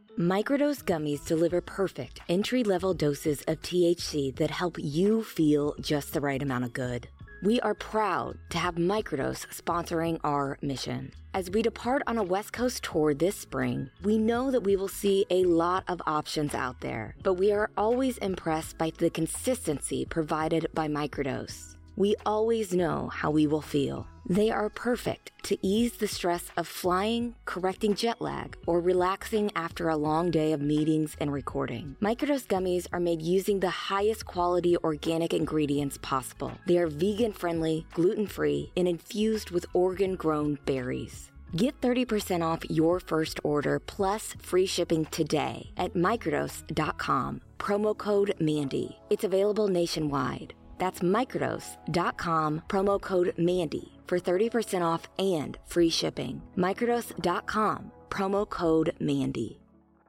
Microdose gummies deliver perfect entry-level doses of THC that help you feel just the right amount of good. We are proud to have Microdose sponsoring our mission. As we depart on a West Coast tour this spring, we know that we will see a lot of options out there, but we are always impressed by the consistency provided by Microdose. We always know how we will feel. They are perfect to ease the stress of flying, correcting jet lag, or relaxing after a long day of meetings and recording. Microdose gummies are made using the highest quality organic ingredients possible. They are vegan-friendly, gluten-free, and infused with Oregon-grown berries. Get 30% off your first order plus free shipping today at microdose.com. Promo code Mandy. It's available nationwide. That's microdose.com, promo code Mandy for 30% off and free shipping. Microdose.com, promo code Mandy.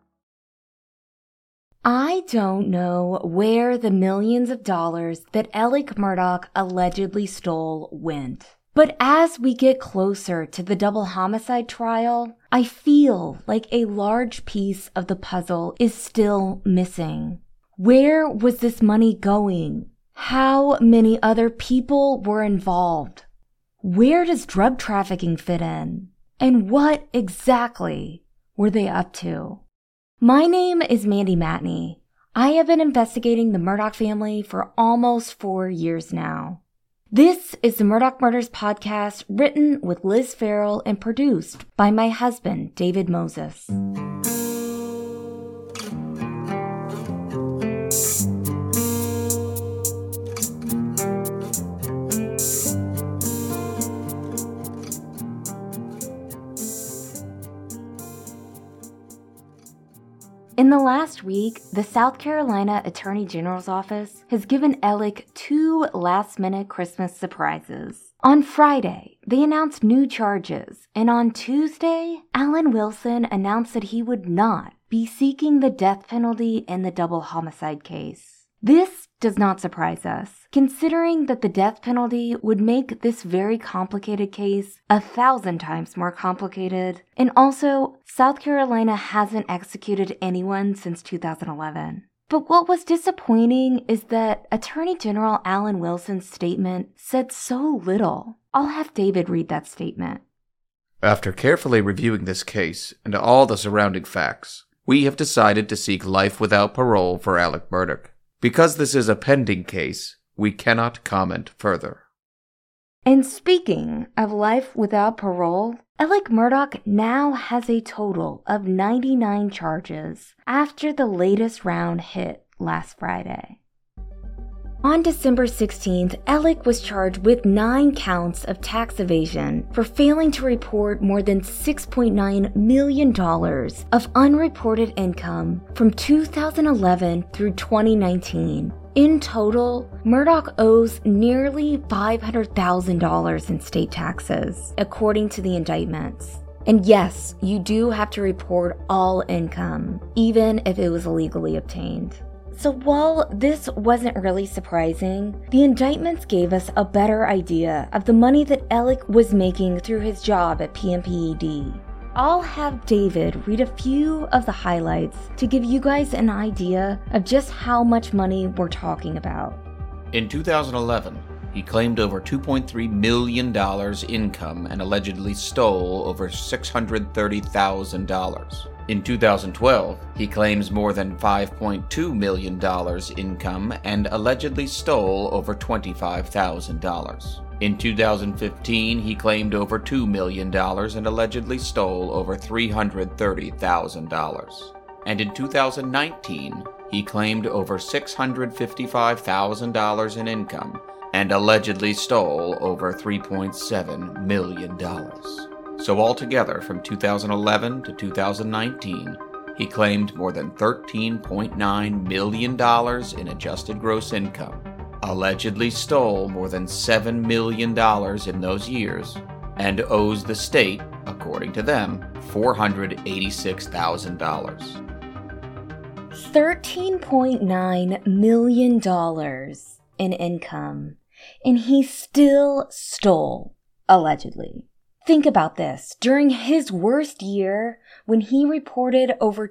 I don't know where the millions of dollars that Alec Murdaugh allegedly stole went. But as we get closer to the double homicide trial, I feel like a large piece of the puzzle is still missing. Where was this money going? How many other people were involved? Where does drug trafficking fit in? And what exactly were they up to? My name is Mandy Matney. I have been investigating the Murdaugh family for almost 4 years now. This is the Murdaugh Murders podcast, written with Liz Farrell and produced by my husband, David Moses. In the last week, the South Carolina Attorney General's office has given Alec 2 last-minute Christmas surprises. On Friday, they announced new charges, and on Tuesday, Alan Wilson announced that he would not be seeking the death penalty in the double homicide case. This does not surprise us, considering that the death penalty would make this very complicated case 1,000 times more complicated, and also, South Carolina hasn't executed anyone since 2011. But what was disappointing is that Attorney General Alan Wilson's statement said so little. I'll have David read that statement. After carefully reviewing this case and all the surrounding facts, we have decided to seek life without parole for Alec Murdaugh. Because this is a pending case, we cannot comment further. And speaking of life without parole, Alec Murdaugh now has a total of 99 charges after the latest round hit last Friday. On December 16th, Alec was charged with 9 counts of tax evasion for failing to report more than $6.9 million of unreported income from 2011 through 2019. In total, Murdaugh owes nearly $500,000 in state taxes, according to the indictments. And yes, you do have to report all income, even if it was illegally obtained. So while this wasn't really surprising, the indictments gave us a better idea of the money that Alec was making through his job at PMPED. I'll have David read a few of the highlights to give you guys an idea of just how much money we're talking about. In 2011, he claimed over $2.3 million income and allegedly stole over $630,000. In 2012, he claims more than $5.2 million income and allegedly stole over $25,000. In 2015, he claimed over $2 million and allegedly stole over $330,000. And in 2019, he claimed over $655,000 in income and allegedly stole over $3.7 million. So altogether, from 2011 to 2019, he claimed more than $13.9 million in adjusted gross income, allegedly stole more than $7 million in those years, and owes the state, according to them, $486,000. $13.9 million in income, and he still stole, allegedly, Think about this. During his worst year, when he reported over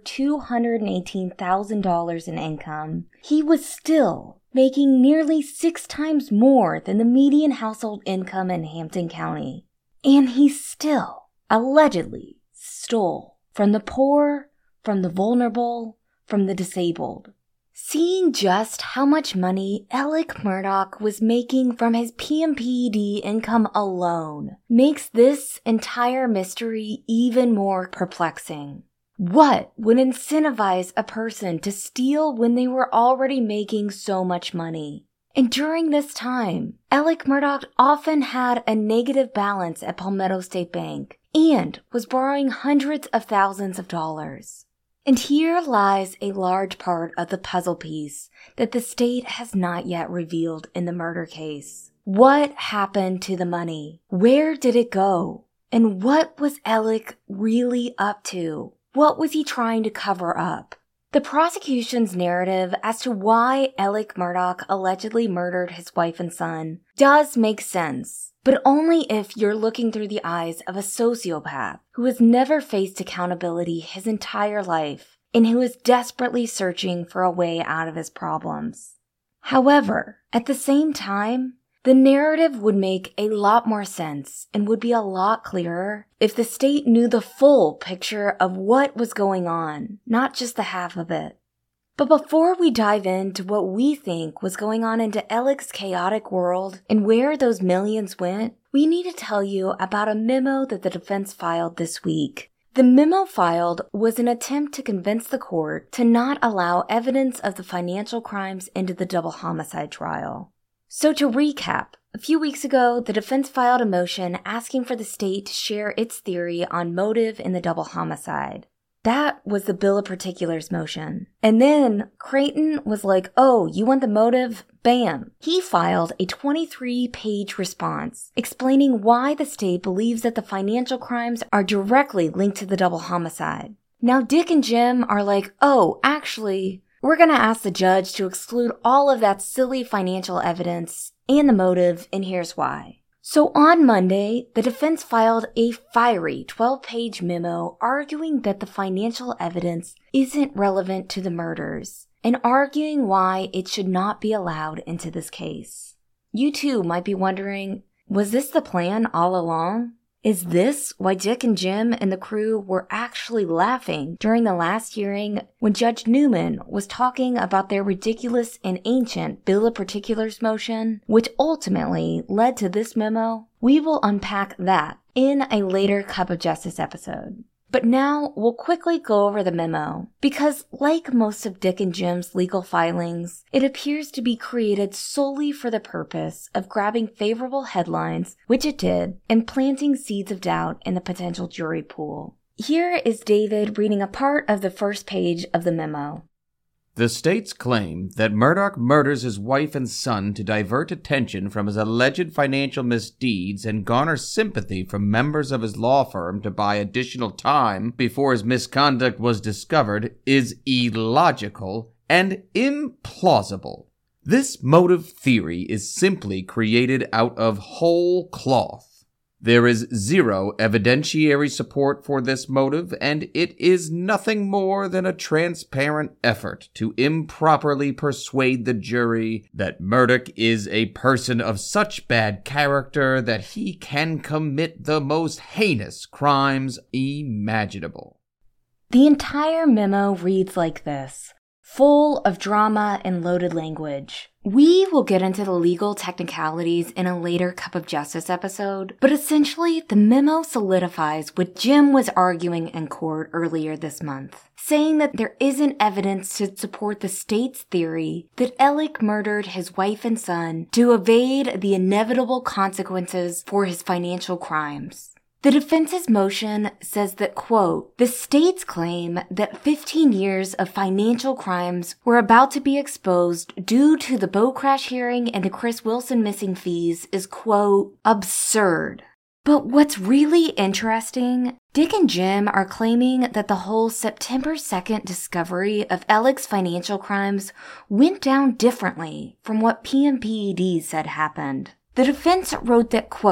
$218,000 in income, he was still making nearly 6 times more than the median household income in Hampton County. And he still, allegedly, stole from the poor, from the vulnerable, from the disabled. Seeing just how much money Alec Murdaugh was making from his PMPED income alone makes this entire mystery even more perplexing. What would incentivize a person to steal when they were already making so much money? And during this time, Alec Murdaugh often had a negative balance at Palmetto State Bank and was borrowing hundreds of thousands of dollars. And here lies a large part of the puzzle piece that the state has not yet revealed in the murder case. What happened to the money? Where did it go? And what was Alec really up to? What was he trying to cover up? The prosecution's narrative as to why Alec Murdaugh allegedly murdered his wife and son does make sense, but only if you're looking through the eyes of a sociopath who has never faced accountability his entire life and who is desperately searching for a way out of his problems. However, at the same time, the narrative would make a lot more sense and would be a lot clearer if the state knew the full picture of what was going on, not just the half of it. But before we dive into what we think was going on into Alec's chaotic world and where those millions went, we need to tell you about a memo that the defense filed this week. The memo filed was an attempt to convince the court to not allow evidence of the financial crimes into the double homicide trial. So to recap, a few weeks ago, the defense filed a motion asking for the state to share its theory on motive in the double homicide. That was the bill of particulars motion. And then Creighton was like, oh, you want the motive? Bam. He filed a 23-page response explaining why the state believes that the financial crimes are directly linked to the double homicide. Now Dick and Jim are like, oh, actually, we're going to ask the judge to exclude all of that silly financial evidence and the motive, and here's why. So on Monday, the defense filed a fiery 12-page memo arguing that the financial evidence isn't relevant to the murders and arguing why it should not be allowed into this case. You too might be wondering, was this the plan all along? Is this why Dick and Jim and the crew were actually laughing during the last hearing when Judge Newman was talking about their ridiculous and ancient bill of particulars motion, which ultimately led to this memo? We will unpack that in a later Cup of Justice episode. But now we'll quickly go over the memo, because like most of Dick and Jim's legal filings, it appears to be created solely for the purpose of grabbing favorable headlines, which it did, and planting seeds of doubt in the potential jury pool. Here is David reading a part of the first page of the memo. The state's claim that Murdaugh murders his wife and son to divert attention from his alleged financial misdeeds and garner sympathy from members of his law firm to buy additional time before his misconduct was discovered is illogical and implausible. This motive theory is simply created out of whole cloth. There is zero evidentiary support for this motive, and it is nothing more than a transparent effort to improperly persuade the jury that Murdaugh is a person of such bad character that he can commit the most heinous crimes imaginable. The entire memo reads like this, full of drama and loaded language. We will get into the legal technicalities in a later Cup of Justice episode, but essentially the memo solidifies what Jim was arguing in court earlier this month, saying that there isn't evidence to support the state's theory that Alec murdered his wife and son to evade the inevitable consequences for his financial crimes. The defense's motion says that, quote, the state's claim that 15 years of financial crimes were about to be exposed due to the boat crash hearing and the Chris Wilson missing fees is, quote, absurd. But what's really interesting, Dick and Jim are claiming that the whole September 2nd discovery of Alec's financial crimes went down differently from what PMPED said happened. The defense wrote that, quote,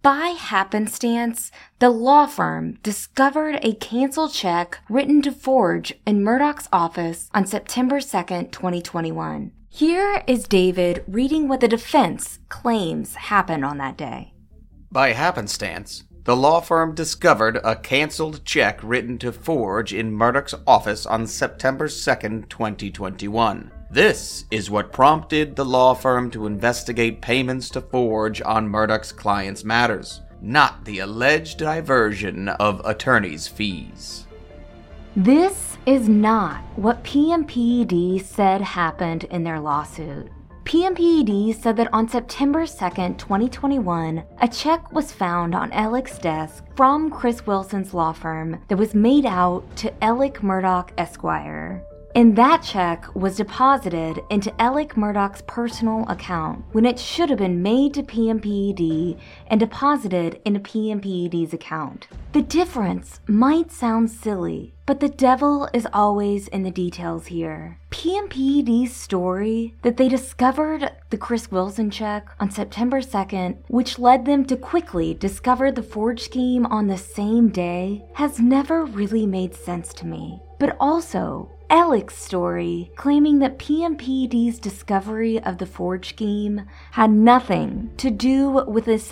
By happenstance, the law firm discovered a canceled check written to Forge in Murdoch's office on September 2nd, 2021. Here is David reading what the defense claims happened on that day. By happenstance, the law firm discovered a canceled check written to Forge in Murdoch's office on September 2nd, 2021. This is what prompted the law firm to investigate payments to Forge on Murdoch's clients' matters, not the alleged diversion of attorneys' fees. This is not what PMPED said happened in their lawsuit. PMPED said that on September 2nd, 2021, a check was found on Ellick's desk from Chris Wilson's law firm that was made out to Ellick Murdoch Esquire. And that check was deposited into Ellick Murdoch's personal account when it should have been made to PMPED and deposited into PMPED's account. The difference might sound silly, but the devil is always in the details here. PMPED's story that they discovered the Chris Wilson check on September 2nd, which led them to quickly discover the Forge scheme on the same day, has never really made sense to me. But also, Ellick's story, claiming that PMPED's discovery of the Forge scheme had nothing to do with the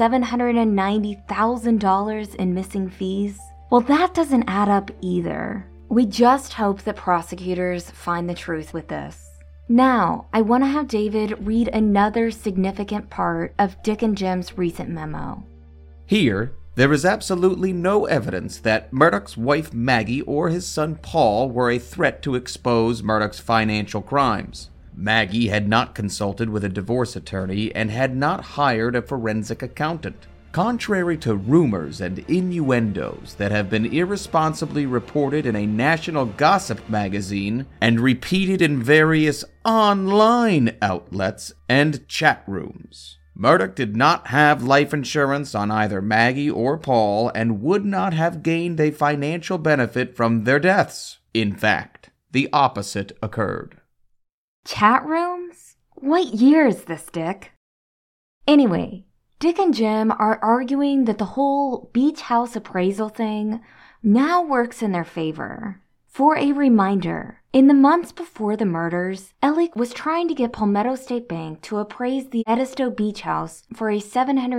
$790,000 in missing fees, well, that doesn't add up either. We just hope that prosecutors find the truth with this. Now, I want to have David read another significant part of Dick and Jim's recent memo. Here, there is absolutely no evidence that Murdoch's wife Maggie or his son Paul were a threat to expose Murdoch's financial crimes. Maggie had not consulted with a divorce attorney and had not hired a forensic accountant. Contrary to rumors and innuendos that have been irresponsibly reported in a national gossip magazine and repeated in various online outlets and chat rooms, Murdoch did not have life insurance on either Maggie or Paul and would not have gained a financial benefit from their deaths. In fact, the opposite occurred. Chat rooms? What year is this, Dick? Anyway, Dick and Jim are arguing that the whole beach house appraisal thing now works in their favor. For a reminder, in the months before the murders, Ellick was trying to get Palmetto State Bank to appraise the Edisto Beach House for a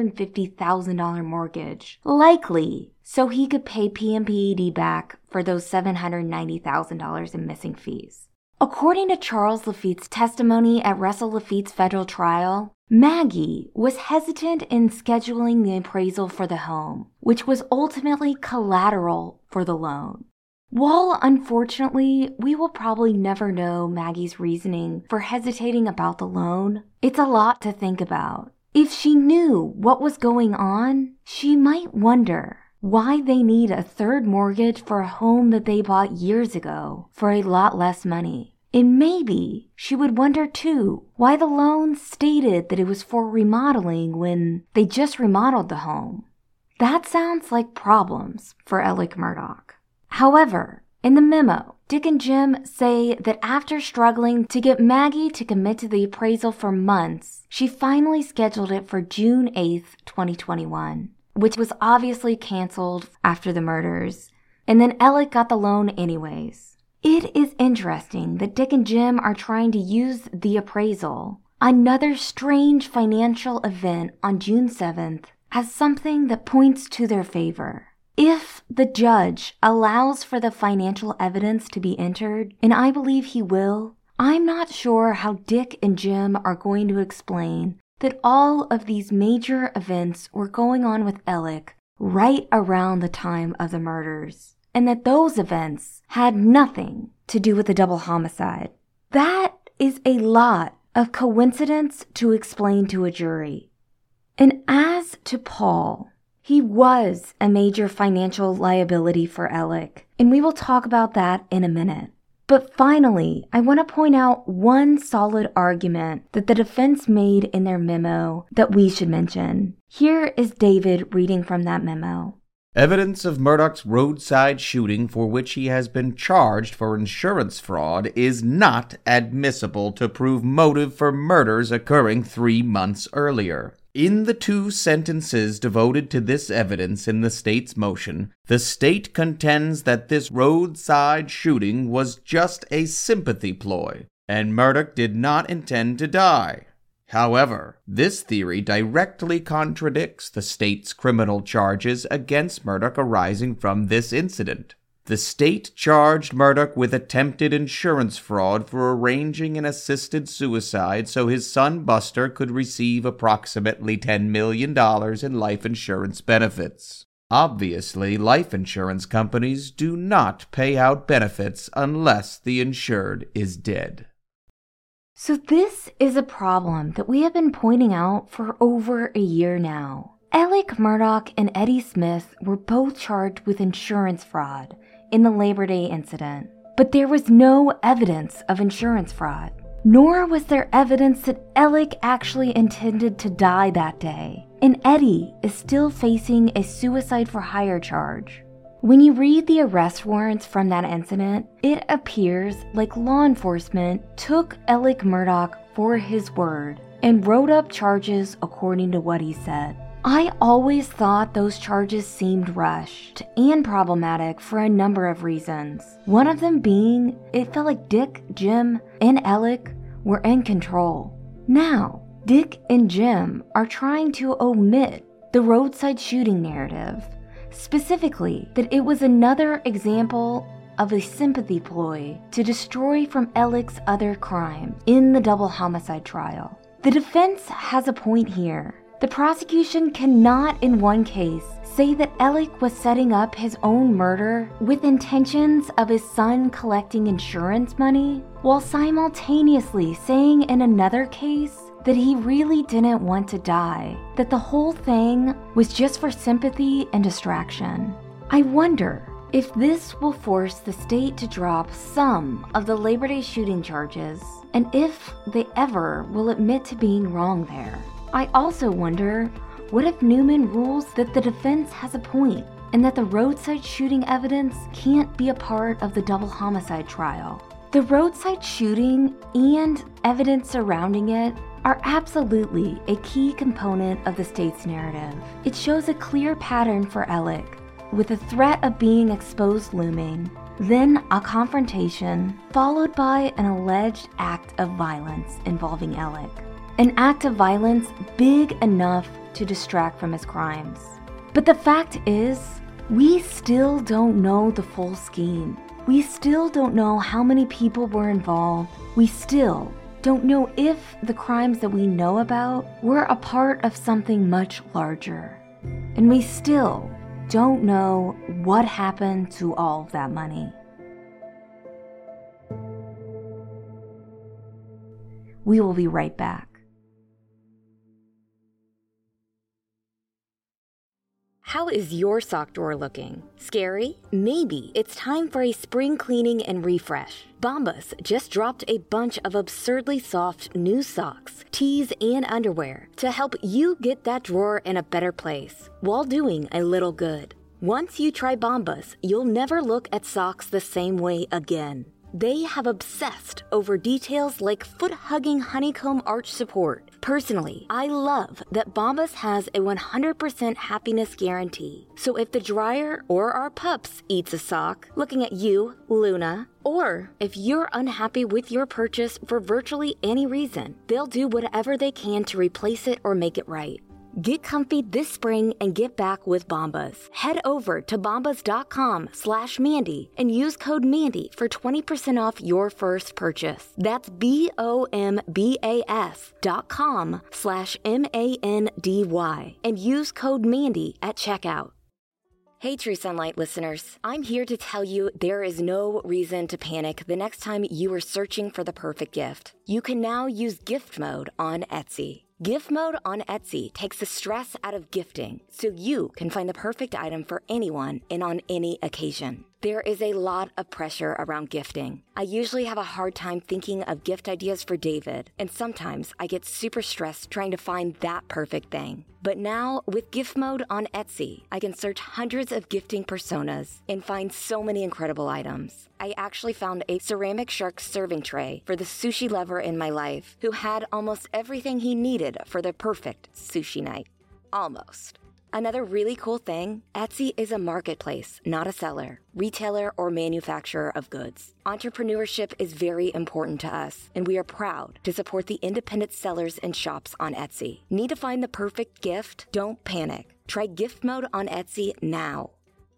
$750,000 mortgage, likely so he could pay PMPED back for those $790,000 in missing fees. According to Charles Lafitte's testimony at Russell Lafitte's federal trial, Maggie was hesitant in scheduling the appraisal for the home, which was ultimately collateral for the loan. While unfortunately, we will probably never know Maggie's reasoning for hesitating about the loan, it's a lot to think about. If she knew what was going on, she might wonder why they need a third mortgage for a home that they bought years ago for a lot less money. And maybe she would wonder too why the loan stated that it was for remodeling when they just remodeled the home. That sounds like problems for Ellick Murdoch. However, in the memo, Dick and Jim say that after struggling to get Maggie to commit to the appraisal for months, she finally scheduled it for June 8th, 2021, which was obviously canceled after the murders, and then Ellick got the loan anyways. It is interesting that Dick and Jim are trying to use the appraisal, another strange financial event on June 7th, as something that points to their favor. If the judge allows for the financial evidence to be entered, and I believe he will, I'm not sure how Dick and Jim are going to explain that all of these major events were going on with Ellick right around the time of the murders, and that those events had nothing to do with the double homicide. That is a lot of coincidence to explain to a jury. And as to Paul, he was a major financial liability for Ellick, and we will talk about that in a minute. But finally, I want to point out one solid argument that the defense made in their memo that we should mention. Here is David reading from that memo. Evidence of Murdoch's roadside shooting for which he has been charged for insurance fraud is not admissible to prove motive for murders occurring 3 months earlier. In the 2 sentences devoted to this evidence in the state's motion, the state contends that this roadside shooting was just a sympathy ploy, and Murdaugh did not intend to die. However, this theory directly contradicts the state's criminal charges against Murdaugh arising from this incident. The state charged Murdaugh with attempted insurance fraud for arranging an assisted suicide so his son Buster could receive approximately $10 million in life insurance benefits. Obviously, life insurance companies do not pay out benefits unless the insured is dead. So this is a problem that we have been pointing out for over a year now. Alec Murdaugh and Eddie Smith were both charged with insurance fraud in the Labor Day incident, but there was no evidence of insurance fraud, nor was there evidence that Alec actually intended to die that day, and Eddie is still facing a suicide for hire charge. When you read the arrest warrants from that incident, it appears like law enforcement took Alec Murdaugh for his word and wrote up charges according to what he said. I always thought those charges seemed rushed and problematic for a number of reasons. One of them being, it felt like Dick, Jim, and Alec were in control. Now, Dick and Jim are trying to omit the roadside shooting narrative, specifically that it was another example of a sympathy ploy to destroy from Alec's other crimes in the double homicide trial. The defense has a point here. The prosecution cannot in one case say that Alec was setting up his own murder with intentions of his son collecting insurance money, while simultaneously saying in another case that he really didn't want to die, that the whole thing was just for sympathy and distraction. I wonder if this will force the state to drop some of the Labor Day shooting charges, and if they ever will admit to being wrong there. I also wonder, what if Newman rules that the defense has a point and that the roadside shooting evidence can't be a part of the double homicide trial? The roadside shooting and evidence surrounding it are absolutely a key component of the state's narrative. It shows a clear pattern for Alec, with the threat of being exposed looming, then a confrontation, followed by an alleged act of violence involving Alec. An act of violence big enough to distract from his crimes. But the fact is, we still don't know the full scheme. We still don't know how many people were involved. We still don't know if the crimes that we know about were a part of something much larger. And we still don't know what happened to all of that money. We will be right back. How is your sock drawer looking? Scary? Maybe it's time for a spring cleaning and refresh. Bombas just dropped a bunch of absurdly soft new socks, tees, and underwear to help you get that drawer in a better place while doing a little good. Once you try Bombas, you'll never look at socks the same way again. They have obsessed over details like foot-hugging honeycomb arch support. Personally, I love that Bombas has a 100% happiness guarantee. So if the dryer or our pups eats a sock, looking at you, Luna, or if you're unhappy with your purchase for virtually any reason, they'll do whatever they can to replace it or make it right. Get comfy this spring and get back with Bombas. Head over to bombas.com/Mandy and use code Mandy for 20% off your first purchase. That's BOMBAS.com/MANDY and use code Mandy at checkout. Hey, True Sunlight listeners. I'm here to tell you there is no reason to panic the next time you are searching for the perfect gift. You can now use gift mode on Etsy. Gift mode on Etsy takes the stress out of gifting so you can find the perfect item for anyone and on any occasion. There is a lot of pressure around gifting. I usually have a hard time thinking of gift ideas for David, and sometimes I get super stressed trying to find that perfect thing. But now, with gift mode on Etsy, I can search hundreds of gifting personas and find so many incredible items. I actually found a ceramic shark serving tray for the sushi lover in my life who had almost everything he needed for the perfect sushi night. Almost. Another really cool thing, Etsy is a marketplace, not a seller, retailer, or manufacturer of goods. Entrepreneurship is very important to us, and we are proud to support the independent sellers and shops on Etsy. Need to find the perfect gift? Don't panic. Try gift mode on Etsy now.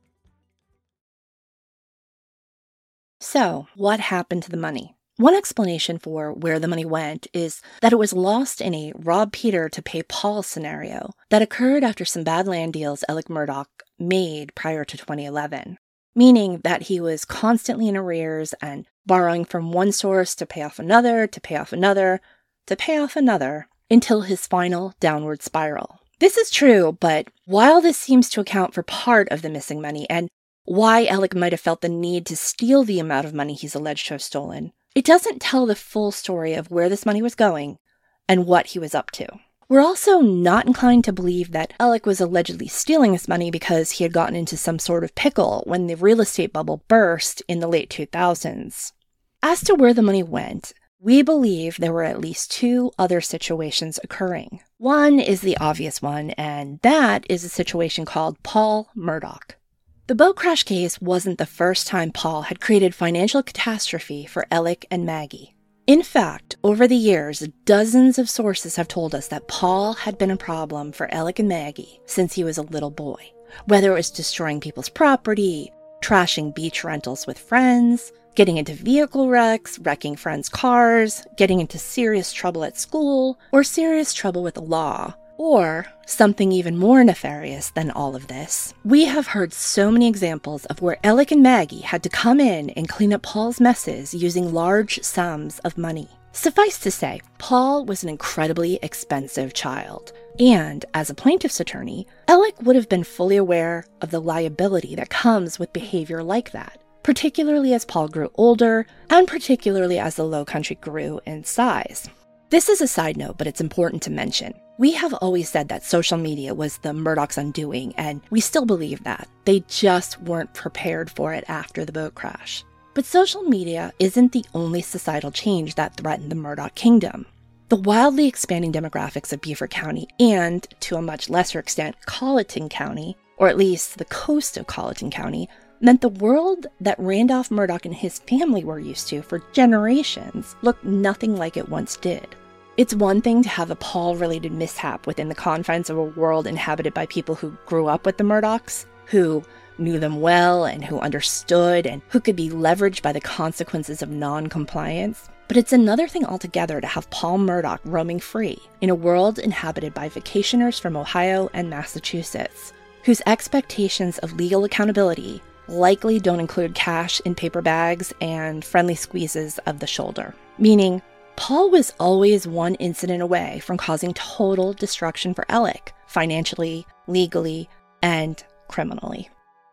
So, what happened to the money? One explanation for where the money went is that it was lost in a rob Peter to pay Paul scenario that occurred after some bad land deals Alec Murdaugh made prior to 2011, meaning that he was constantly in arrears and borrowing from one source to pay off another, to pay off another, to pay off another, until his final downward spiral. This is true, but while this seems to account for part of the missing money and why Alec might have felt the need to steal the amount of money he's alleged to have stolen, it doesn't tell the full story of where this money was going and what he was up to. We're also not inclined to believe that Alec was allegedly stealing this money because he had gotten into some sort of pickle when the real estate bubble burst in the late 2000s. As to where the money went, we believe there were at least two other situations occurring. One is the obvious one, and that is a situation called Paul Murdaugh. The boat crash case wasn't the first time Paul had created financial catastrophe for Alec and Maggie. In fact, over the years, dozens of sources have told us that Paul had been a problem for Alec and Maggie since he was a little boy. Whether it was destroying people's property, trashing beach rentals with friends, getting into vehicle wrecks, wrecking friends' cars, getting into serious trouble at school, or serious trouble with the law. Or something even more nefarious than all of this. We have heard so many examples of where Alec and Maggie had to come in and clean up Paul's messes using large sums of money. Suffice to say, Paul was an incredibly expensive child. And as a plaintiff's attorney, Alec would have been fully aware of the liability that comes with behavior like that, particularly as Paul grew older and particularly as the Low Country grew in size. This is a side note, but it's important to mention. We have always said that social media was the Murdaugh's undoing, and we still believe that. They just weren't prepared for it after the boat crash. But social media isn't the only societal change that threatened the Murdaugh kingdom. The wildly expanding demographics of Beaufort County and, to a much lesser extent, Colleton County, or at least the coast of Colleton County, meant the world that Randolph Murdaugh and his family were used to for generations looked nothing like it once did. It's one thing to have a Paul-related mishap within the confines of a world inhabited by people who grew up with the Murdaughs, who knew them well and who understood and who could be leveraged by the consequences of non-compliance. But it's another thing altogether to have Paul Murdaugh roaming free in a world inhabited by vacationers from Ohio and Massachusetts, whose expectations of legal accountability likely don't include cash in paper bags and friendly squeezes of the shoulder. Meaning, Paul was always one incident away from causing total destruction for Alec, financially, legally, and criminally.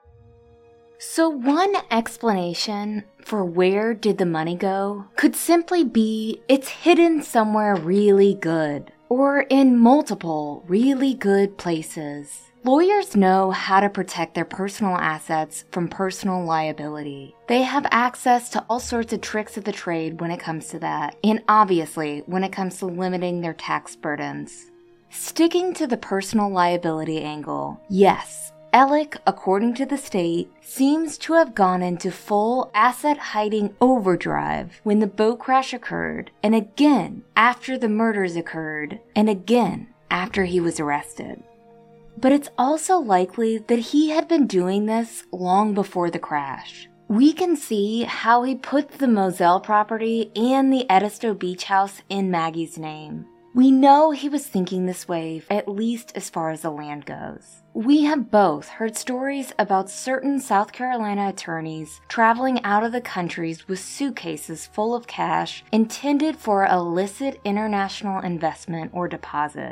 So one explanation for where did the money go could simply be it's hidden somewhere really good, or in multiple really good places. Lawyers know how to protect their personal assets from personal liability. They have access to all sorts of tricks of the trade when it comes to that, and obviously when it comes to limiting their tax burdens. Sticking to the personal liability angle, yes, Alec, according to the state, seems to have gone into full asset hiding overdrive when the boat crash occurred, and again after the murders occurred, and again after he was arrested. But it's also likely that he had been doing this long before the crash. We can see how he put the Moselle property and the Edisto Beach House in Maggie's name. We know he was thinking this way, at least as far as the land goes. We have both heard stories about certain South Carolina attorneys traveling out of the countries with suitcases full of cash intended for illicit international investment or deposit.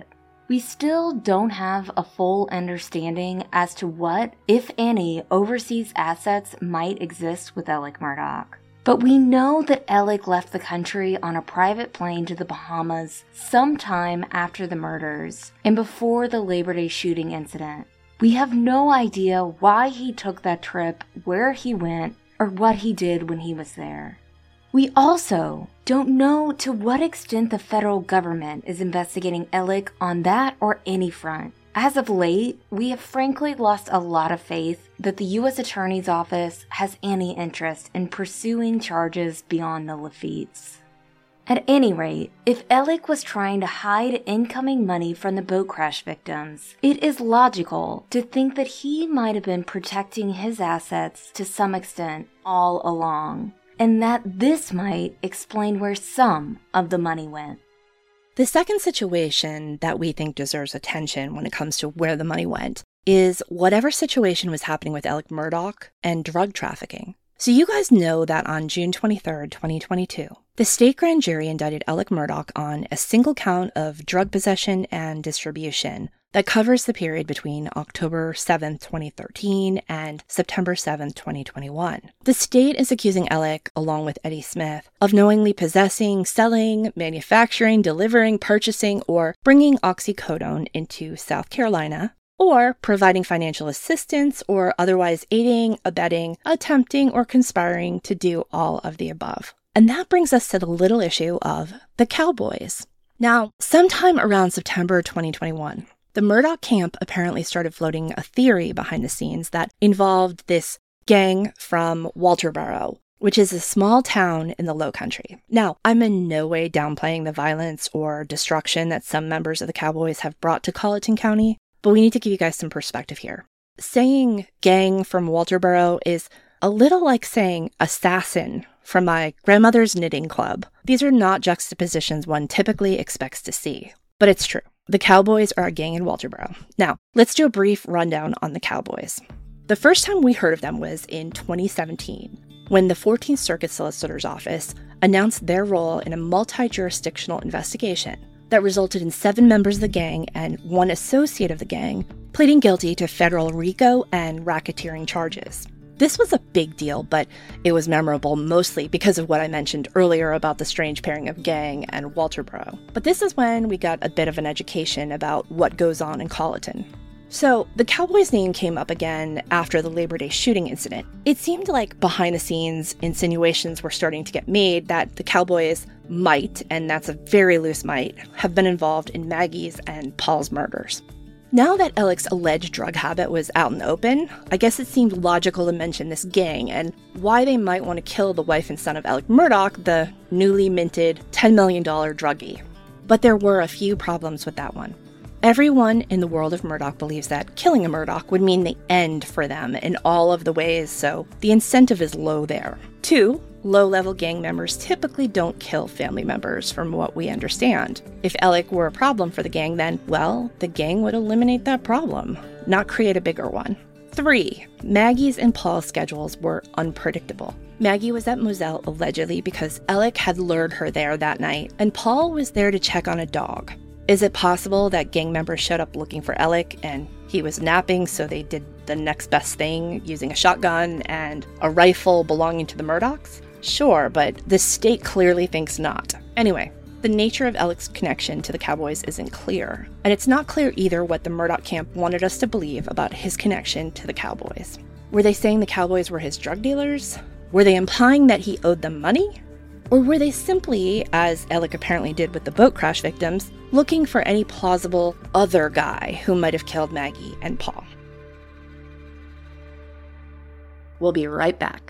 We still don't have a full understanding as to what, if any, overseas assets might exist with Alec Murdaugh. But we know that Alec left the country on a private plane to the Bahamas sometime after the murders and before the Labor Day shooting incident. We have no idea why he took that trip, where he went, or what he did when he was there. We also don't know to what extent the federal government is investigating Alec on that or any front. As of late, we have frankly lost a lot of faith that the U.S. Attorney's Office has any interest in pursuing charges beyond the Laffittes. At any rate, if Alec was trying to hide incoming money from the boat crash victims, it is logical to think that he might have been protecting his assets to some extent all along, and that this might explain where some of the money went. The second situation that we think deserves attention when it comes to where the money went is whatever situation was happening with Alec Murdaugh and drug trafficking. So you guys know that on June 23rd, 2022, the state grand jury indicted Alec Murdaugh on a single count of drug possession and distribution that covers the period between October 7th, 2013 and September 7th, 2021. The state is accusing Alec, along with Eddie Smith, of knowingly possessing, selling, manufacturing, delivering, purchasing, or bringing oxycodone into South Carolina, or providing financial assistance or otherwise aiding, abetting, attempting, or conspiring to do all of the above. And that brings us to the little issue of the Cowboys. Now, sometime around September 2021, the Murdaugh camp apparently started floating a theory behind the scenes that involved this gang from Walterboro, which is a small town in the Low Country. Now, I'm in no way downplaying the violence or destruction that some members of the Cowboys have brought to Colleton County, but we need to give you guys some perspective here. Saying gang from Walterboro is a little like saying assassin from my grandmother's knitting club. These are not juxtapositions one typically expects to see, but it's true. The Cowboys are a gang in Walterboro. Now, let's do a brief rundown on the Cowboys. The first time we heard of them was in 2017, when the 14th Circuit Solicitor's Office announced their role in a multi-jurisdictional investigation that resulted in 7 members of the gang and 1 associate of the gang pleading guilty to federal RICO and racketeering charges. This was a big deal, but it was memorable mostly because of what I mentioned earlier about the strange pairing of gang and Walterboro. But this is when we got a bit of an education about what goes on in Colleton. So, the Cowboys' name came up again after the Labor Day shooting incident. It seemed like behind the scenes, insinuations were starting to get made that the Cowboys might, and that's a very loose might, have been involved in Maggie's and Paul's murders. Now that Alec's alleged drug habit was out in the open, I guess it seemed logical to mention this gang and why they might want to kill the wife and son of Alec Murdaugh, the newly minted $10 million druggie. But there were a few problems with that one. Everyone in the world of Murdaugh believes that killing a Murdaugh would mean the end for them in all of the ways, so the incentive is low there. 2, low-level gang members typically don't kill family members, from what we understand. If Alec were a problem for the gang, then, well, the gang would eliminate that problem, not create a bigger one. 3, Maggie's and Paul's schedules were unpredictable. Maggie was at Moselle allegedly because Alec had lured her there that night, and Paul was there to check on a dog. Is it possible that gang members showed up looking for Alec and he was napping, so they did the next best thing using a shotgun and a rifle belonging to the Murdaughs? Sure, but the state clearly thinks not. Anyway, the nature of Alec's connection to the Cowboys isn't clear, and it's not clear either what the Murdaugh camp wanted us to believe about his connection to the Cowboys. Were they saying the Cowboys were his drug dealers? Were they implying that he owed them money? Or were they simply, as Alec apparently did with the boat crash victims, looking for any plausible other guy who might have killed Maggie and Paul? We'll be right back.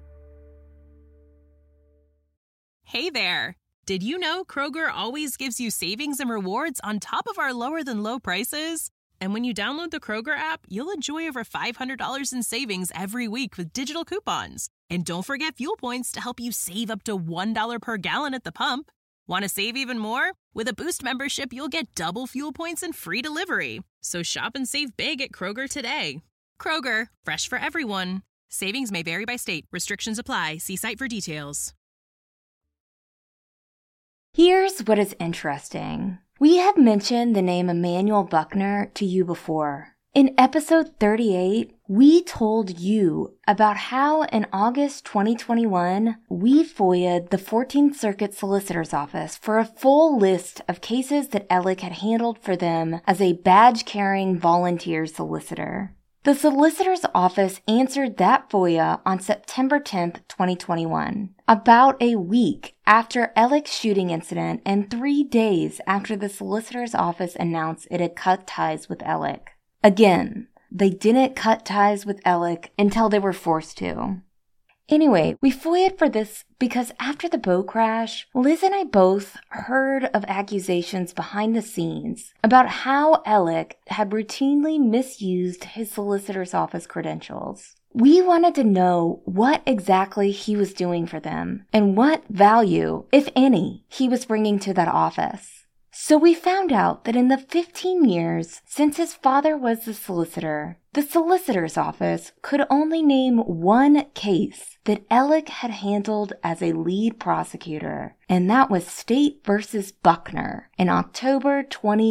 Hey there! Did you know Kroger always gives you savings and rewards on top of our lower-than-low prices? And when you download the Kroger app, you'll enjoy over $500 in savings every week with digital coupons. And don't forget fuel points to help you save up to $1 per gallon at the pump. Want to save even more? With a Boost membership, you'll get double fuel points and free delivery. So shop and save big at Kroger today. Kroger, fresh for everyone. Savings may vary by state. Restrictions apply. See site for details. Here's what is interesting. We have mentioned the name Emmanuel Buckner to you before. In episode 38, we told you about how in August 2021, we FOIA'd the 14th Circuit Solicitor's Office for a full list of cases that Alec had handled for them as a badge-carrying volunteer solicitor. The Solicitor's Office answered that FOIA on September 10th, 2021, about a week after Alec's shooting incident and 3 days after the Solicitor's Office announced it had cut ties with Alec. Again, they didn't cut ties with Alec until they were forced to. Anyway, we FOIA'd for this because after the boat crash, Liz and I both heard of accusations behind the scenes about how Alec had routinely misused his solicitor's office credentials. We wanted to know what exactly he was doing for them and what value, if any, he was bringing to that office. So we found out that in the 15 years since his father was the solicitor, the solicitor's office could only name one case that Alec had handled as a lead prosecutor, and that was State versus Buckner in October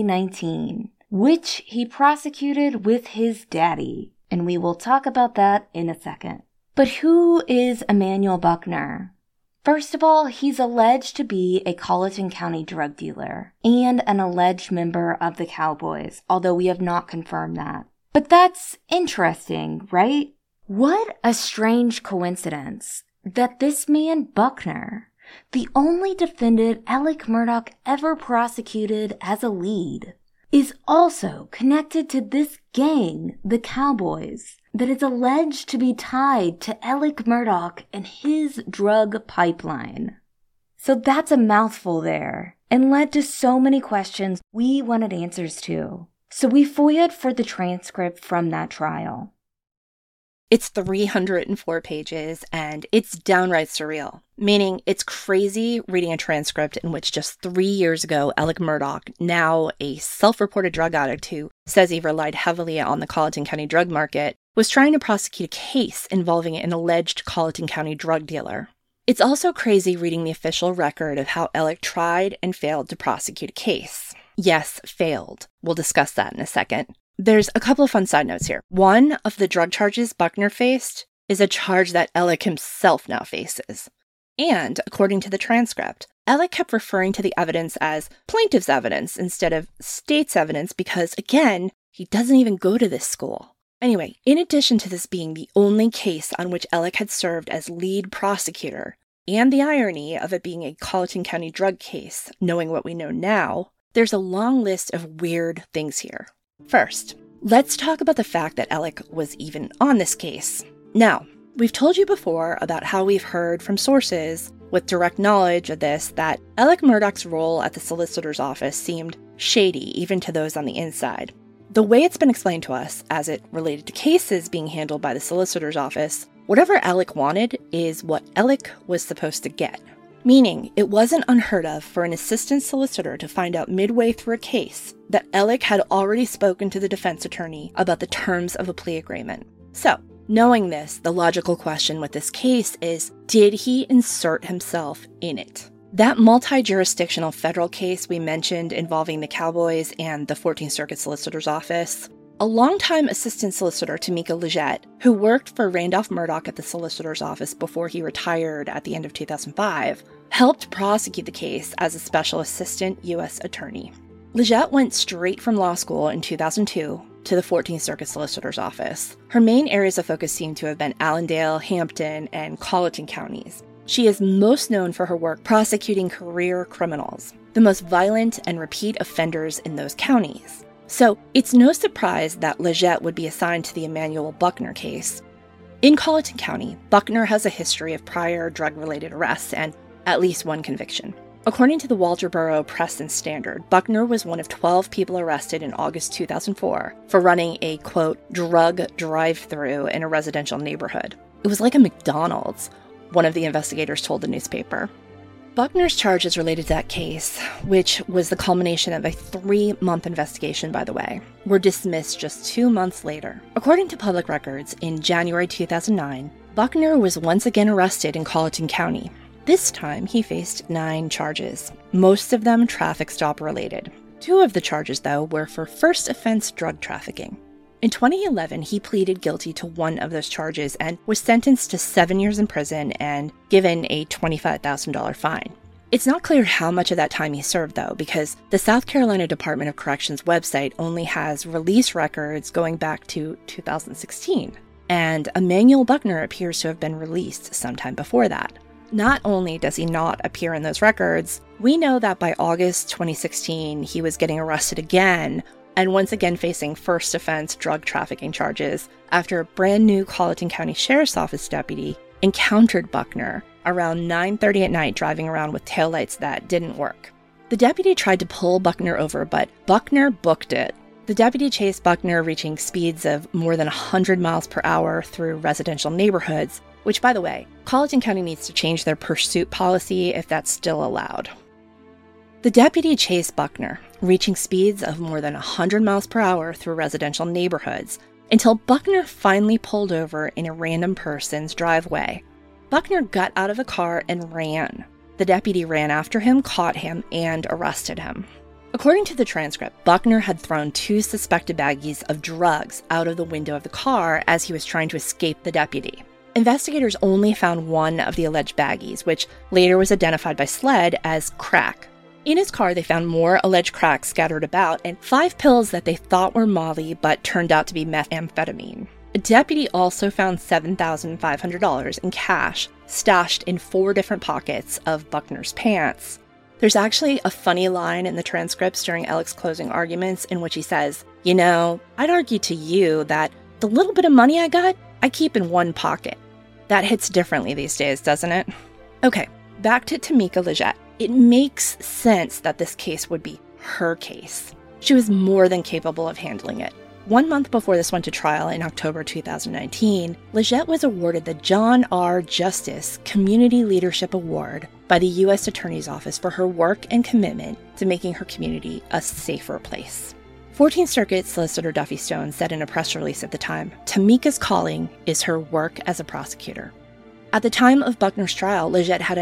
2019, which he prosecuted with his daddy, and we will talk about that in a second. But who is Emmanuel Buckner? First of all, he's alleged to be a Colleton County drug dealer and an alleged member of the Cowboys, although we have not confirmed that. But that's interesting, right? What a strange coincidence that this man Buckner, the only defendant Alec Murdaugh ever prosecuted as a lead, is also connected to this gang, the Cowboys, that is alleged to be tied to Alec Murdaugh and his drug pipeline. So that's a mouthful there, and led to so many questions we wanted answers to. So we FOIA'd for the transcript from that trial. It's 304 pages, and it's downright surreal, meaning it's crazy reading a transcript in which just 3 years ago, Alec Murdaugh, now a self-reported drug addict who says he relied heavily on the Colleton County drug market, was trying to prosecute a case involving an alleged Colleton County drug dealer. It's also crazy reading the official record of how Alec tried and failed to prosecute a case. Yes, failed. We'll discuss that in a second. There's a couple of fun side notes here. One of the drug charges Buckner faced is a charge that Alec himself now faces. And, according to the transcript, Alec kept referring to the evidence as plaintiff's evidence instead of state's evidence because, again, he doesn't even go to this school. Anyway, in addition to this being the only case on which Alec had served as lead prosecutor, and the irony of it being a Colleton County drug case, knowing what we know now, there's a long list of weird things here. First, let's talk about the fact that Alec was even on this case. Now, we've told you before about how we've heard from sources with direct knowledge of this that Alec Murdaugh's role at the solicitor's office seemed shady even to those on the inside. The way it's been explained to us, as it related to cases being handled by the solicitor's office, whatever Alec wanted is what Alec was supposed to get. Meaning, it wasn't unheard of for an assistant solicitor to find out midway through a case that Alec had already spoken to the defense attorney about the terms of a plea agreement. So, knowing this, the logical question with this case is, did he insert himself in it? That multi-jurisdictional federal case we mentioned involving the Cowboys and the 14th Circuit Solicitor's Office, a longtime assistant solicitor, Tamika Leggett, who worked for Randolph Murdaugh at the solicitor's office before he retired at the end of 2005, helped prosecute the case as a special assistant U.S. attorney. Leggett went straight from law school in 2002 to the 14th Circuit Solicitor's Office. Her main areas of focus seem to have been Allendale, Hampton, and Colleton counties. She is most known for her work prosecuting career criminals, the most violent and repeat offenders in those counties. So it's no surprise that Leggett would be assigned to the Emmanuel Buckner case. In Colleton County, Buckner has a history of prior drug-related arrests and at least one conviction. According to the Walterboro Press and Standard, Buckner was one of 12 people arrested in August 2004 for running a, quote, drug drive-through in a residential neighborhood. It was like a McDonald's, one of the investigators told the newspaper. Buckner's charges related to that case, which was the culmination of a 3-month investigation, by the way, were dismissed just 2 months later. According to public records, in January 2009, Buckner was once again arrested in Colleton County. This time, he faced 9 charges, most of them traffic stop related. 2 of the charges, though, were for first offense drug trafficking. In 2011, he pleaded guilty to one of those charges and was sentenced to 7 years in prison and given a $25,000 fine. It's not clear how much of that time he served, though, because the South Carolina Department of Corrections website only has release records going back to 2016, and Emmanuel Buckner appears to have been released sometime before that. Not only does he not appear in those records, we know that by August 2016, he was getting arrested again, and once again facing first offense drug trafficking charges after a brand new Colleton County Sheriff's Office deputy encountered Buckner around 9:30 at night driving around with taillights that didn't work. The deputy tried to pull Buckner over, but Buckner booked it. The deputy chased Buckner, reaching speeds of more than 100 miles per hour through residential neighborhoods, which, by the way, Colleton County needs to change their pursuit policy if that's still allowed. The deputy chased Buckner, reaching speeds of more than 100 miles per hour through residential neighborhoods, until Buckner finally pulled over in a random person's driveway. Buckner got out of the car and ran. The deputy ran after him, caught him, and arrested him. According to the transcript, Buckner had thrown 2 suspected baggies of drugs out of the window of the car as he was trying to escape the deputy. Investigators only found one of the alleged baggies, which later was identified by SLED as crack. In his car, they found more alleged crack scattered about and 5 pills that they thought were Molly but turned out to be methamphetamine. A deputy also found $7,500 in cash stashed in 4 different pockets of Buckner's pants. There's actually a funny line in the transcripts during Alec's closing arguments in which he says, "You know, I'd argue to you that the little bit of money I got, I keep in one pocket." That hits differently these days, doesn't it? Okay, back to Tamika Leggett. It makes sense that this case would be her case. She was more than capable of handling it. 1 month before this went to trial in October 2019, Leggett was awarded the John R. Justice Community Leadership Award by the U.S. Attorney's Office for her work and commitment to making her community a safer place. 14th Circuit Solicitor Duffy Stone said in a press release at the time, "Tamika's calling is her work as a prosecutor." At the time of Buckner's trial, Leggett had a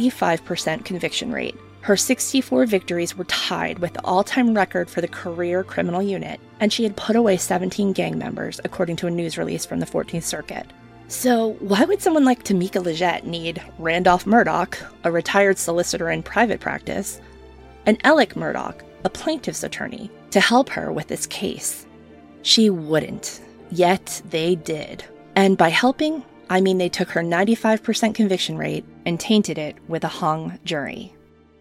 95% conviction rate. Her 64 victories were tied with the all-time record for the career criminal unit, and she had put away 17 gang members, according to a news release from the 14th Circuit. So why would someone like Tamika Leggett need Randolph Murdoch, a retired solicitor in private practice, and Alec Murdoch, a plaintiff's attorney, to help her with this case? She wouldn't, yet they did. And by helping, I mean they took her 95% conviction rate and tainted it with a hung jury.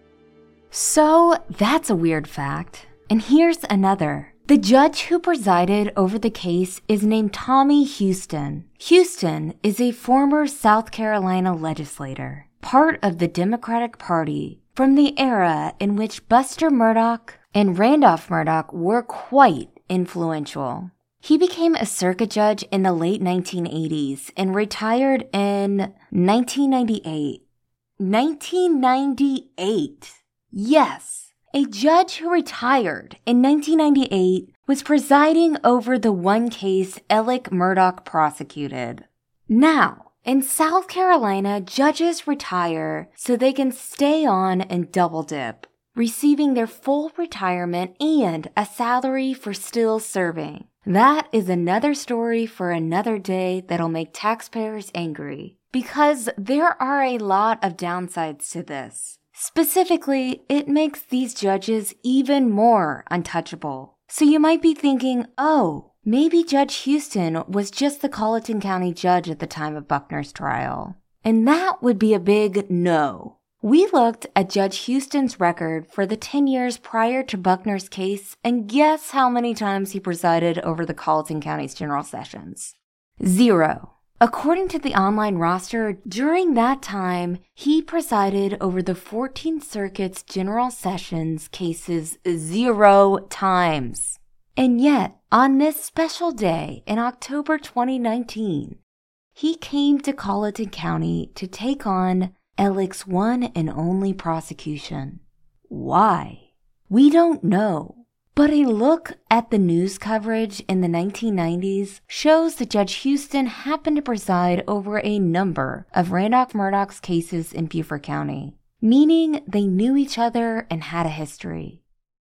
So that's a weird fact. And here's another. The judge who presided over the case is named Tommy Houston. Houston is a former South Carolina legislator, part of the Democratic Party from the era in which Buster Murdaugh and Randolph Murdoch were quite influential. He became a circuit judge in the late 1980s and retired in 1998. 1998! Yes! A judge who retired in 1998 was presiding over the one case Alec Murdaugh prosecuted. Now, in South Carolina, judges retire so they can stay on and double dip, receiving their full retirement and a salary for still serving. That is another story for another day that'll make taxpayers angry, because there are a lot of downsides to this. Specifically, it makes these judges even more untouchable. So you might be thinking, oh, maybe Judge Houston was just the Colleton County judge at the time of Buckner's trial. And that would be a big no. We looked at Judge Houston's record for the 10 years prior to Buckner's case, and guess how many times he presided over the Colleton County's general sessions? 0. According to the online roster, during that time, he presided over the 14th Circuit's general sessions cases 0 times. And yet, on this special day in October 2019, he came to Colleton County to take on Alec's one and only prosecution. Why? We don't know. But a look at the news coverage in the 1990s shows that Judge Houston happened to preside over a number of Randolph Murdaugh's cases in Beaufort County, meaning they knew each other and had a history.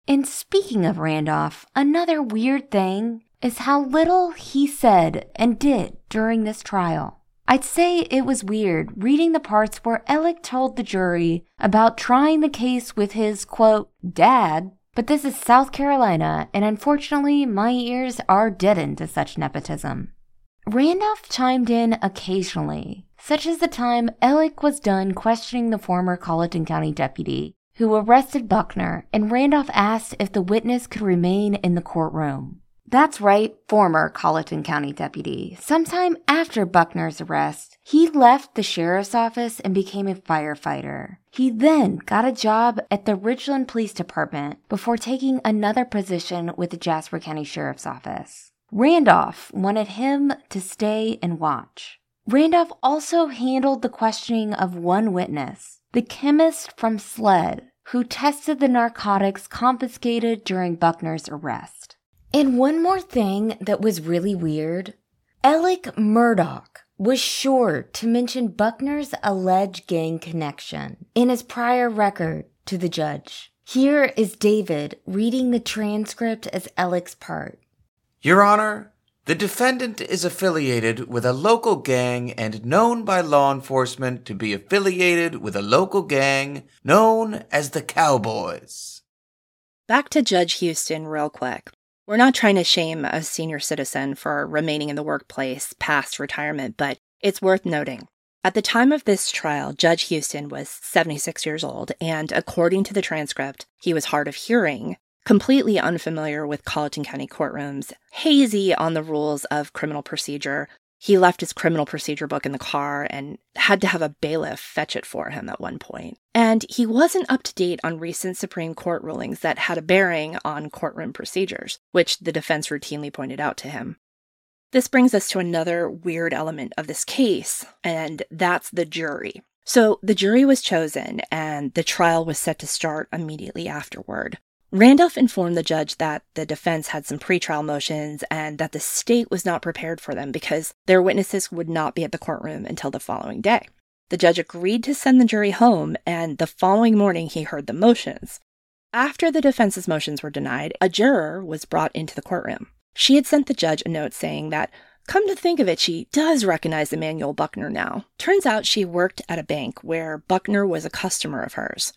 And speaking of Randolph, another weird thing is how little he said and did during this trial. I'd say it was weird reading the parts where Alec told the jury about trying the case with his, quote, dad, but this is South Carolina, and unfortunately my ears are deadened to such nepotism. Randolph chimed in occasionally, such as the time Alec was done questioning the former Colleton County deputy who arrested Buckner, and Randolph asked if the witness could remain in the courtroom. That's right, former Colleton County deputy. Sometime after Buckner's arrest, he left the sheriff's office and became a firefighter. He then got a job at the Richland Police Department before taking another position with the Jasper County Sheriff's Office. Randolph wanted him to stay and watch. Randolph also handled the questioning of one witness, the chemist from SLED, who tested the narcotics confiscated during Buckner's arrest. And one more thing that was really weird, Alec Murdaugh was sure to mention Buckner's alleged gang connection in his prior record to the judge. Here is David reading the transcript as Alec's part. Your Honor, the defendant is affiliated with a local gang and known by law enforcement to be affiliated with a local gang known as the Cowboys. Back to Judge Houston real quick. We're not trying to shame a senior citizen for remaining in the workplace past retirement, but it's worth noting. At the time of this trial, Judge Houston was 76 years old, and according to the transcript, he was hard of hearing, completely unfamiliar with Colleton County courtrooms, hazy on the rules of criminal procedure. He left his criminal procedure book in the car and had to have a bailiff fetch it for him at one point. And he wasn't up to date on recent Supreme Court rulings that had a bearing on courtroom procedures, which the defense routinely pointed out to him. This brings us to another weird element of this case, and that's the jury. So the jury was chosen, and the trial was set to start immediately afterward. Randolph informed the judge that the defense had some pretrial motions and that the state was not prepared for them because their witnesses would not be at the courtroom until the following day. The judge agreed to send the jury home, and the following morning he heard the motions. After the defense's motions were denied, a juror was brought into the courtroom. She had sent the judge a note saying that, come to think of it, she does recognize Emmanuel Buckner now. Turns out she worked at a bank where Buckner was a customer of hers.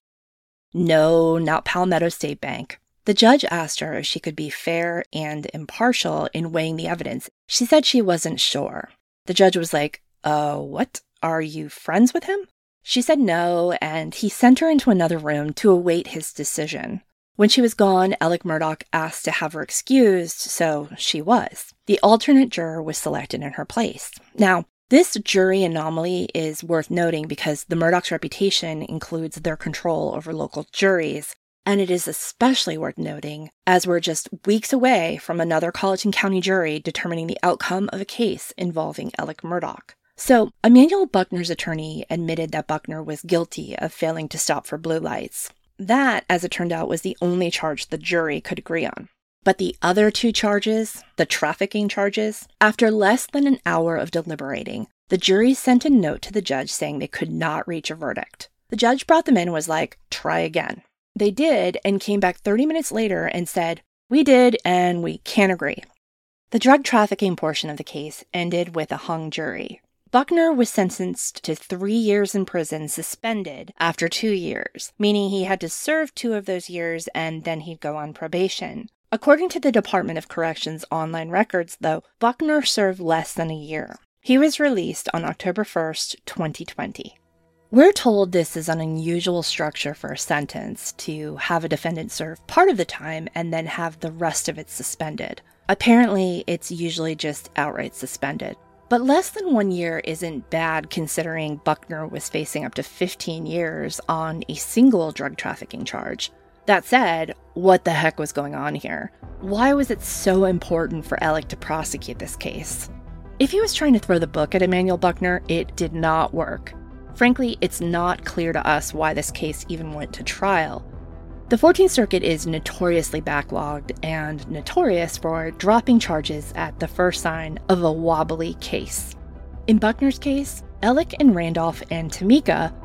No, not Palmetto State Bank. The judge asked her if she could be fair and impartial in weighing the evidence. She said she wasn't sure. The judge was like, what? Are you friends with him? She said no, and he sent her into another room to await his decision. When she was gone, Alec Murdaugh asked to have her excused, so she was. The alternate juror was selected in her place. Now, this jury anomaly is worth noting because the Murdaugh's reputation includes their control over local juries, and it is especially worth noting as we're just weeks away from another Colleton County jury determining the outcome of a case involving Alec Murdaugh. So, Emmanuel Buckner's attorney admitted that Buckner was guilty of failing to stop for blue lights. That, as it turned out, was the only charge the jury could agree on. But the other two charges, the trafficking charges, after less than an hour of deliberating, the jury sent a note to the judge saying they could not reach a verdict. The judge brought them in and was like, try again. They did, and came back 30 minutes later and said, we did, and we can't agree. The drug trafficking portion of the case ended with a hung jury. Buckner was sentenced to 3 years in prison, suspended after 2 years, meaning he had to serve 2 of those years and then he'd go on probation. According to the Department of Corrections online records, though, Buckner served less than a year. He was released on October 1st, 2020. We're told this is an unusual structure for a sentence, to have a defendant serve part of the time and then have the rest of it suspended. Apparently, it's usually just outright suspended. But less than 1 year isn't bad considering Buckner was facing up to 15 years on a single drug trafficking charge. That said, what the heck was going on here? Why was it so important for Alec to prosecute this case? If he was trying to throw the book at Emmanuel Buckner, it did not work. Frankly, it's not clear to us why this case even went to trial. The 14th Circuit is notoriously backlogged and notorious for dropping charges at the first sign of a wobbly case. In Buckner's case, Alec and Randolph and Tamika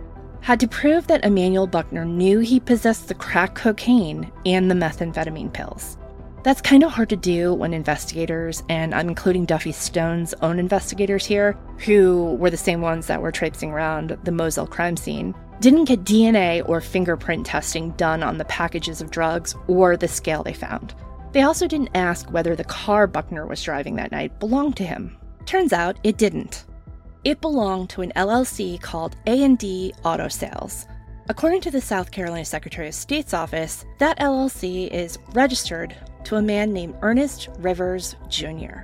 had to prove that Emanuel Buckner knew he possessed the crack cocaine and the methamphetamine pills. That's kind of hard to do when investigators, and I'm including Duffy Stone's own investigators here, who were the same ones that were traipsing around the Moselle crime scene, didn't get DNA or fingerprint testing done on the packages of drugs or the scale they found. They also didn't ask whether the car Buckner was driving that night belonged to him. Turns out it didn't. It belonged to an LLC called A&D Auto Sales. According to the South Carolina Secretary of State's office, that LLC is registered to a man named Ernest Rivers Jr.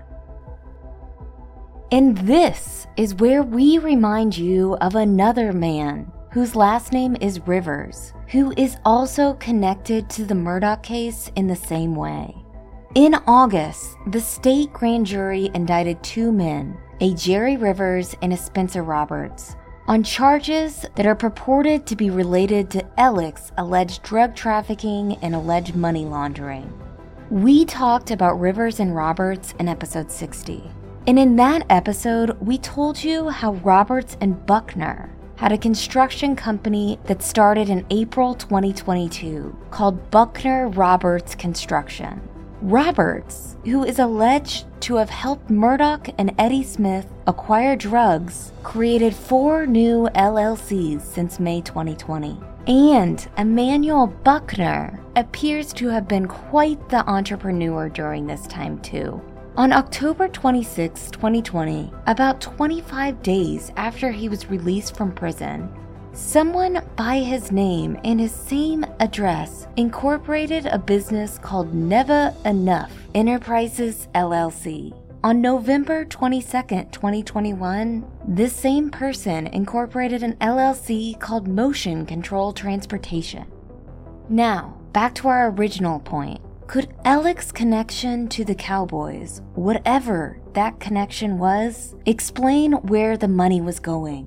And this is where we remind you of another man whose last name is Rivers, who is also connected to the Murdaugh case in the same way. In August, the state grand jury indicted two men, a Jerry Rivers and a Spencer Roberts, on charges that are purported to be related to Ellick's alleged drug trafficking and alleged money laundering. We talked about Rivers and Roberts in episode 60. And in that episode, we told you how Roberts and Buckner had a construction company that started in April 2022 called Buckner Roberts Construction. Roberts, who is alleged to have helped Murdaugh and Eddie Smith acquire drugs, created 4 new LLCs since May 2020. And Emanuel Buckner appears to have been quite the entrepreneur during this time too. On October 26, 2020, about 25 days after he was released from prison, someone by his name and his same address incorporated a business called Never Enough Enterprises LLC. On November 22, 2021, this same person incorporated an LLC called Motion Control Transportation. Now, back to our original point. Could Ellick's connection to the Cowboys, whatever that connection was, explain where the money was going?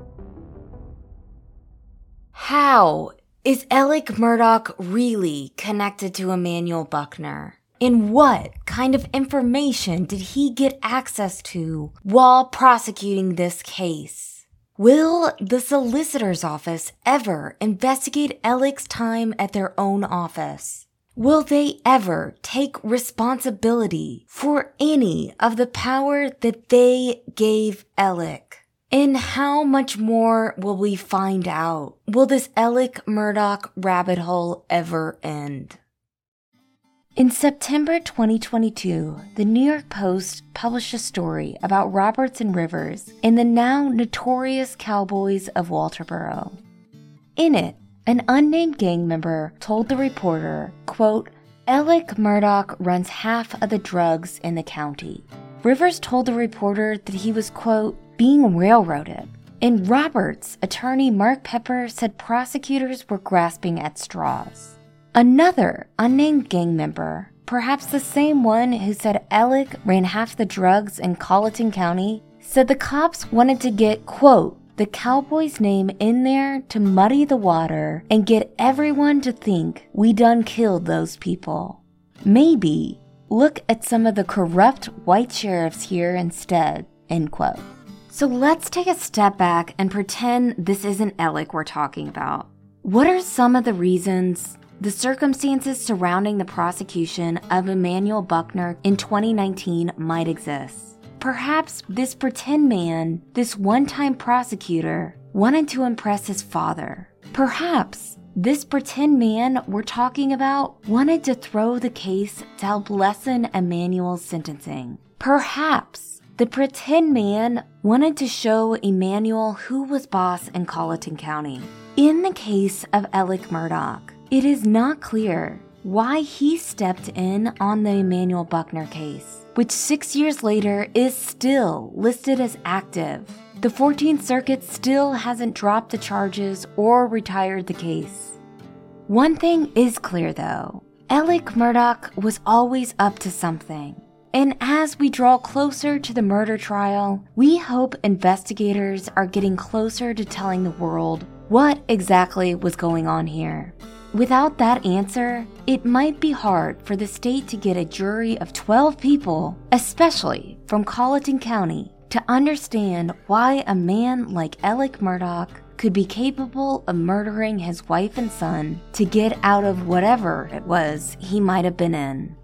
How is Alec Murdaugh really connected to Emanuel Buckner? And what kind of information did he get access to while prosecuting this case? Will the solicitor's office ever investigate Ellick's time at their own office? Will they ever take responsibility for any of the power that they gave Alec? And how much more will we find out? Will this Alec Murdaugh rabbit hole ever end? In September 2022, the New York Post published a story about Roberts and Rivers and the now notorious Cowboys of Walterboro. In it, an unnamed gang member told the reporter, quote, Alec Murdaugh runs half of the drugs in the county. Rivers told the reporter that he was, quote, being railroaded. And Roberts' attorney Mark Pepper said prosecutors were grasping at straws. Another unnamed gang member, perhaps the same one who said Alec ran half the drugs in Colleton County, said the cops wanted to get, quote, the Cowboys' name in there to muddy the water and get everyone to think we done killed those people. Maybe look at some of the corrupt white sheriffs here instead, end quote. So let's take a step back and pretend this isn't Alec we're talking about. What are some of the reasons, the circumstances surrounding the prosecution of Emanuel Buckner in 2019 might exist? Perhaps this pretend man, this one-time prosecutor, wanted to impress his father. Perhaps this pretend man we're talking about wanted to throw the case to help lessen Emanuel's sentencing. Perhaps the pretend man wanted to show Emanuel who was boss in Colleton County. In the case of Alec Murdaugh, it is not clear why he stepped in on the Emanuel Buckner case, which 6 years later is still listed as active. The 14th Circuit still hasn't dropped the charges or retired the case. One thing is clear though, Alec Murdaugh was always up to something. And as we draw closer to the murder trial, we hope investigators are getting closer to telling the world what exactly was going on here. Without that answer, it might be hard for the state to get a jury of 12 people, especially from Colleton County, to understand why a man like Alec Murdaugh could be capable of murdering his wife and son to get out of whatever it was he might have been in.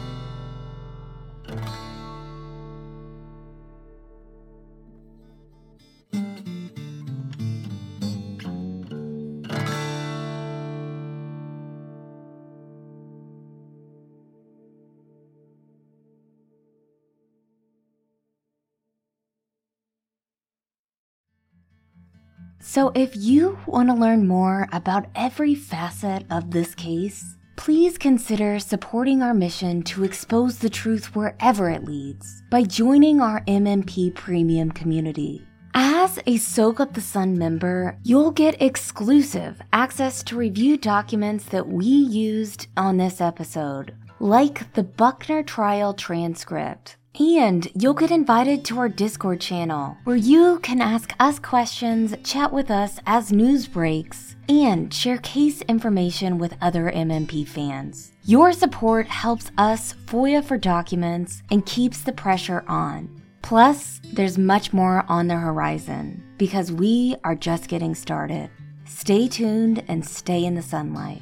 So if you want to learn more about every facet of this case, please consider supporting our mission to expose the truth wherever it leads by joining our MMP Premium community. As a Soak Up the Sun member, you'll get exclusive access to review documents that we used on this episode, like the Buckner trial transcript. And you'll get invited to our Discord channel, where you can ask us questions, chat with us as news breaks, and share case information with other MMP fans. Your support helps us FOIA for documents and keeps the pressure on. Plus, there's much more on the horizon, because we are just getting started. Stay tuned and stay in the sunlight.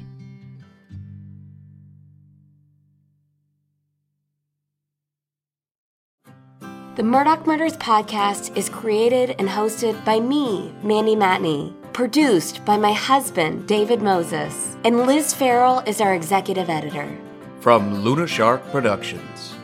The Murdaugh Murders podcast is created and hosted by me, Mandy Matney, produced by my husband, David Moses, and Liz Farrell is our executive editor. From Luna Shark Productions.